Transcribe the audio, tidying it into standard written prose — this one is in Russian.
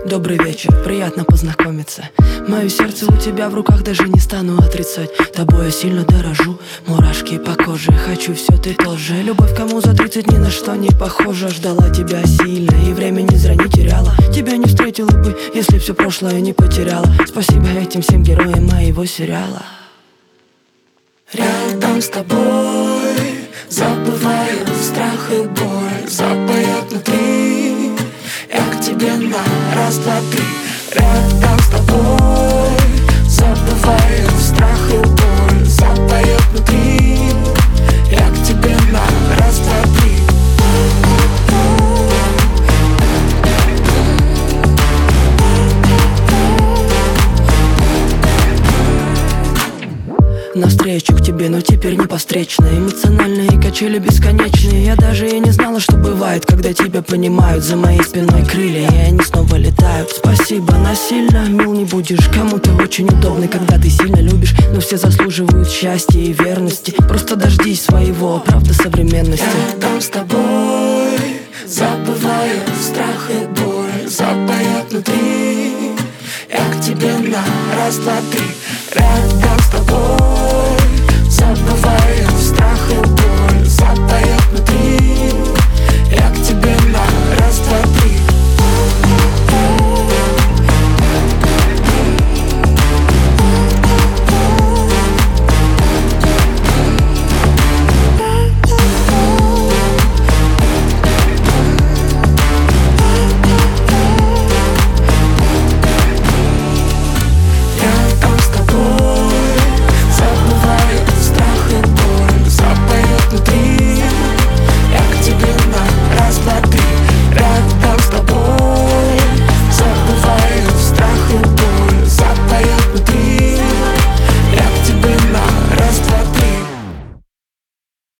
Добрый вечер, приятно познакомиться. Мое сердце у тебя в руках, даже не стану отрицать. Тобой я сильно дорожу, мурашки по коже. Хочу все, ты тоже. Любовь кому за 30 ни на что не похожа. Ждала тебя сильно и времени зря не теряла. Тебя не встретила бы, если все прошлое не потеряла. Спасибо этим всем героям моего сериала. Рядом с тобой забываю страх и боль. Запоет внутри, я к тебе на раз, два, три. Рядом с тобой забываю страх и боль. Запоет внутри, я к тебе на раз, два, три. Навстречу к тебе, но теперь не по встречной. Эмоциональные качели бесконечные. Я даже и не знала, что бывает, когда тебя понимают. За моей спиной крылья, и они снова летают. Спасибо, насильно мил не будешь. Кому-то очень удобно, когда ты сильно любишь. Но все заслуживают счастья и верности. Просто дождись своего, правда, современности. Рядом с тобой забываю страх и боль. Запоет внутри, я к тебе на раз, два, три.